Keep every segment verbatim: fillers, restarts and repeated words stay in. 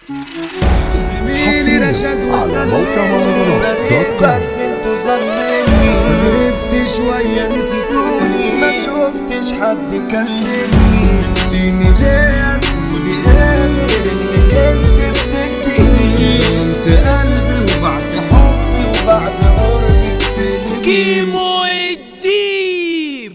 حصريا على موقع مهرجانات دوت كوم. بس انتوا ظلمني، غبت شوية نسيتوني، ما شفتش حد كلمني. سبتيني ليه تقولي ايه انك انت بتكتيني؟ ظلمت قلبي وبعد حبي وبعد قربي بتقلبي. كيمو الديب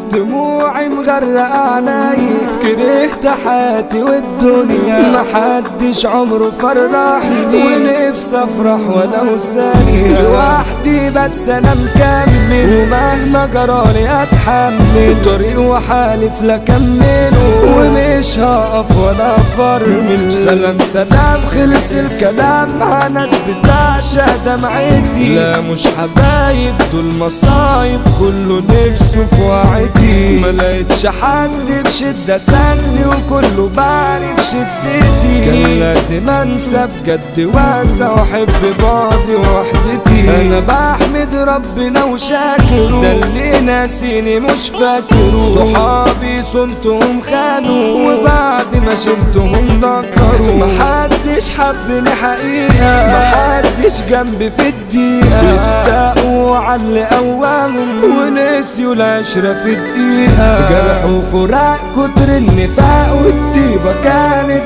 دموعي مغرقة عيني، كرهت حياتي والدنيا، محدش عمره فرحني ونفسي افرح ولو ثانية. لوحدي بس انا مكمل، ومهما جرالي اتحمل طريق وحالف لكمله، ومش هقف ولا افرمل. سلام سلام خلص الكلام مع ناس بتعشق دمعتي، لا مش حبايب دول مصايب، كله نفسه في وعدي. ملقتش حد بشدة سندي وكله بعرف شدتي، كان لازم انسى بجد واسع واحب بعضي ووحدتي. انا بحمد ربنا وشاكره، ده اللي ناسيني مش فاكره. صحابي صمتهم خانوا وبعد ما شلتهم ذكروا، محدش حبني حقيقة، محدش جنبي في الدقيقة. استقوا على اللي قواهم ونسيوا العشرة في الدقيقة. جرح وفراق كتر النفاق والطيبة كانت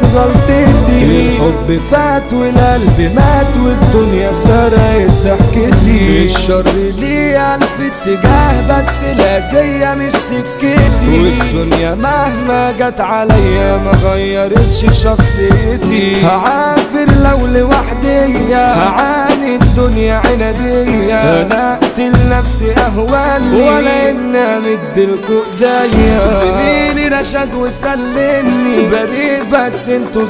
غلطتي. الحب فات والقلب مات والدنيا سرقت ضحكتي. الشر ليه ألف اتجاه بس الأذية مش سكتي، والدنيا مهما جت عليا ما غيرتش شخصيتي. هعافر لو لوحدي، هعاني الدنيا عنادية، انا اقتل نفسي اهوال ولا ان امدلكوا ايديا. سنيني رشد وسلمني بريء بس انتوا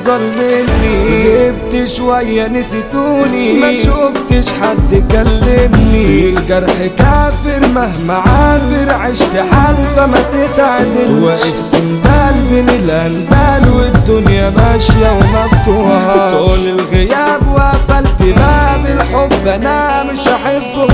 ظلمني، غبت شوية نسيتوني، ما شفتش حد كلمني. الجرح كافر مهما عافر، عشت حالفة ما تتعدل، واقف سندال بين الانبال والدنيا ماشية ومفتوحة. طول الغياب وقفلت باب الحب انا مش هحبه،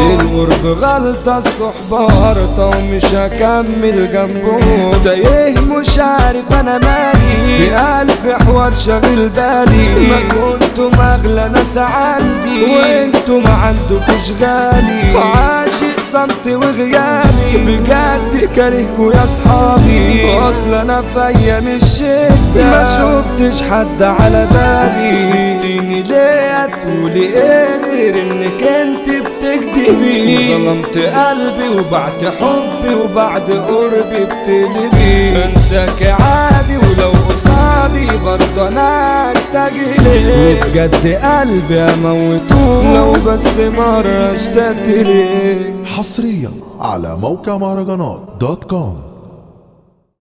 القرب غلطة الصحبة ورطة ومش هكمل جنبه. تايه مش عارف انا مالي، في الف حوار شاغل بالي، ما كنتم اغلى ناس عندي وانتم ما عندكوش غالي. عاشق صمت وغيابي بجد كارهكوا يا صحابي، اصل انا فيا مش شدة ما شفتش حد على بالي. سبتيني ليه تقولي ايه غير انك انت بتكدبي؟ ظلمت قلبي وبعت حبي وبعد قربي بتقلبي. انساك عادي ولو قصادي برضه انا استجيلك، وبجد قلبي اموته لو بس مرة اشتقت ليك. حصريا على موقع مهرجانات دوت كوم.